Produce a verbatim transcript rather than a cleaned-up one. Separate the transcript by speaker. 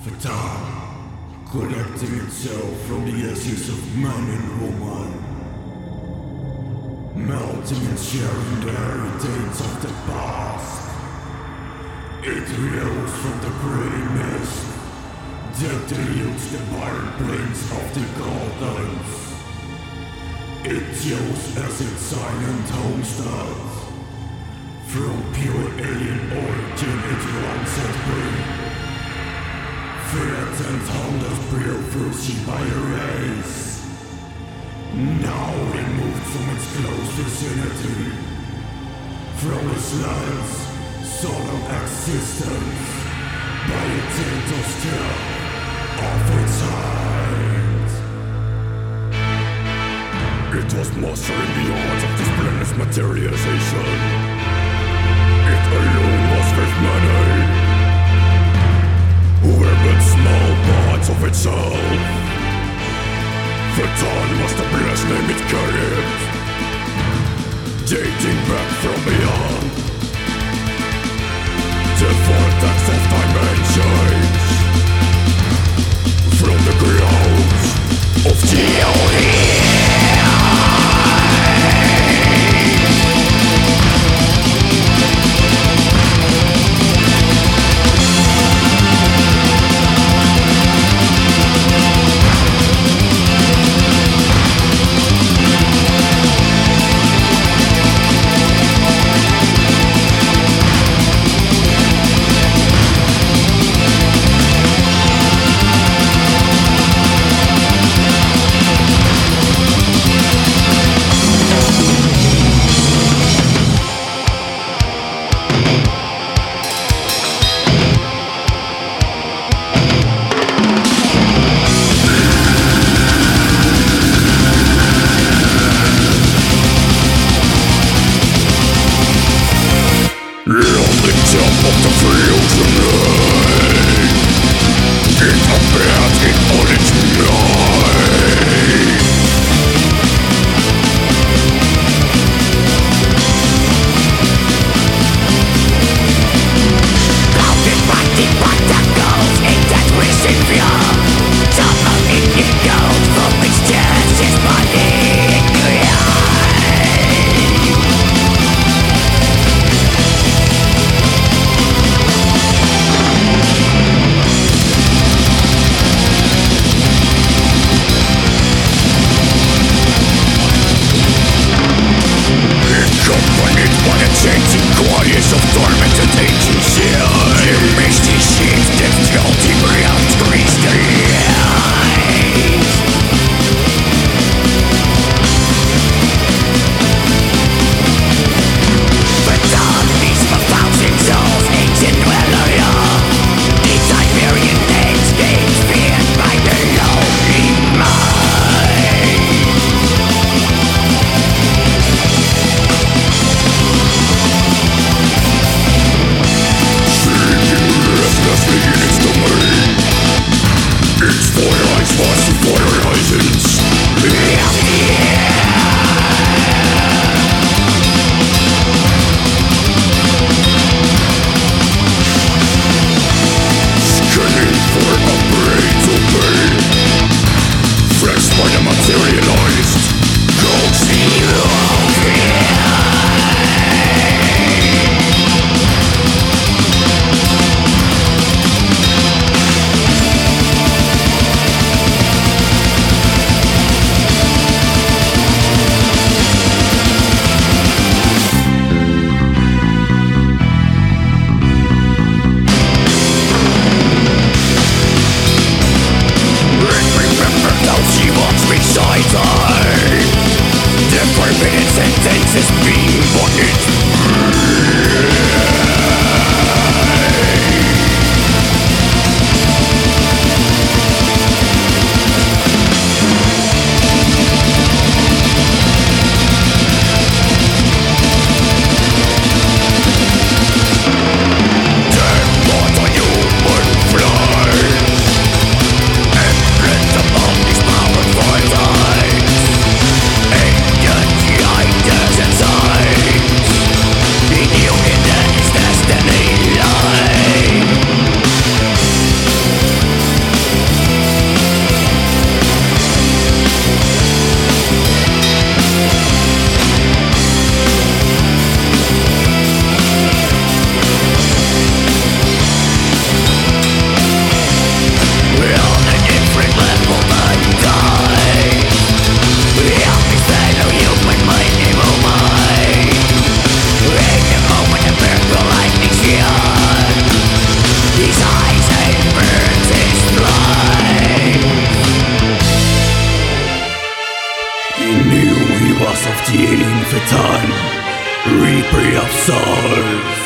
Speaker 1: Fatal, collecting itself from the ashes of man and woman, melting and sharing the heritage of the past. It rose from the grey mist that dilutes the barren plains of the Gardens. It chose as its silent homestead. From pure alien origin it runs at birth. Threats and hunters brew fruity by a race. Now removed from its close vicinity, from its lands, solemn existence, by a gentle step of its hand. It was mastering the art of this planet's materialization. It alone was with many who were but small parts of itself. Fatal was the blessed name it carried, dating back from beyond the vortex of time and change, from the grounds of the Satan, Reaper of Souls.